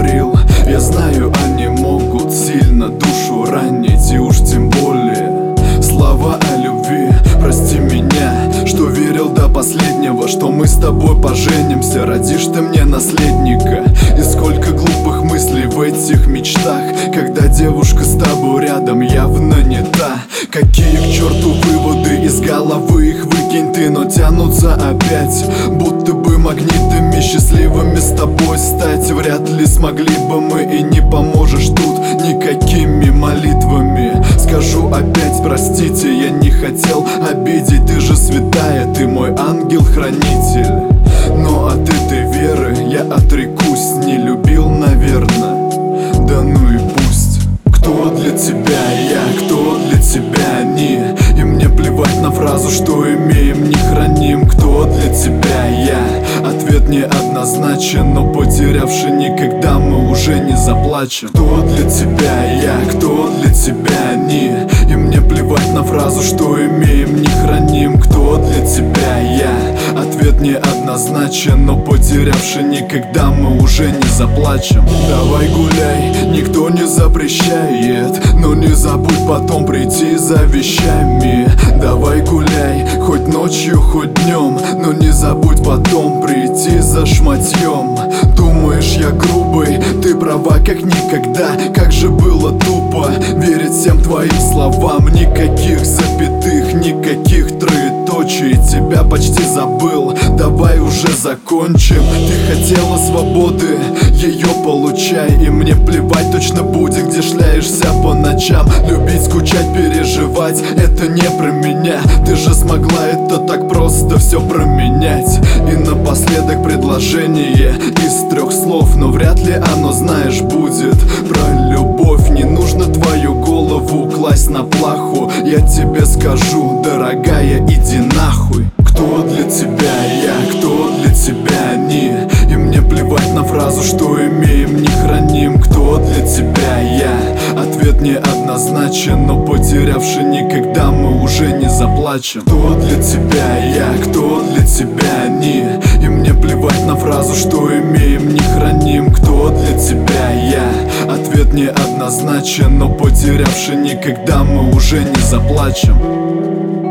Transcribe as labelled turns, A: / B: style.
A: говорил. Я знаю, они могут сильно душу ранить, и уж тем более слова о любви. Прости меня, что верил до последнего, что мы с тобой поженимся, родишь ты мне наследника. И сколько глупых мыслей в этих мечтах, когда девушка с тобой рядом явно не та. Какие к черту выводы, из головы их выкинь ты, но тянутся опять, будто бы магнитами счастливыми с тобой стать. Вряд ли смогли бы мы, и не поможешь тут никакими молитвами. Скажу опять простите, я не хотел обидеть, ты же святая, ты мой ангел-хранитель. Но от этой веры я отрекусь, не любил, наверное, да ну и пусть. Кто для тебя я, кто для тебя они, и мне плевать на фразу, что имеем, не храним. Кто для тебя я, ответ неоднозначен, но потерявши никогда мы уже не заплачем. Кто для тебя я, кто для тебя они, и мне плевать на фразу, что имеем, не храним. Кто для тебя я, ответ неоднозначен, но потерявши никогда мы уже не заплачем. Давай гуляй, никто не запрещает, но не забудь потом прийти за вещами. Давай гуляй, хоть ночью, хоть днем, но не забудь потом прийти за шматьем. Думаешь, я грубый, ты права как никогда. Как же было тупо верить всем твоим словам. Никаких запятых, никаких троеточий, тебя почти забыл, давай уже закончим. Ты хотела свободы, ее получай, и мне плевать точно будет, где шляешься по ночам. Любить, скучать, переживать, это не про меня. Ты же смогла это так просто все променять. И напоследок предложение из 3 слов, но вряд ли оно, знаешь, будет про любовь. Не нужно твою голову класть на плаху, я тебе скажу, дорогая, иди нахуй. Кто для тебя я, кто для тебя они, и мне плевать на фразу, что имеем, не храним. Кто для тебя я, ответ неоднозначен, но потерявши никогда мы уже не заплачем. Кто для тебя я, кто для тебя они, и мне плевать на фразу, что имеем, не храним. Кто для тебя я, ответ неоднозначен, но потерявши никогда мы уже не заплачем.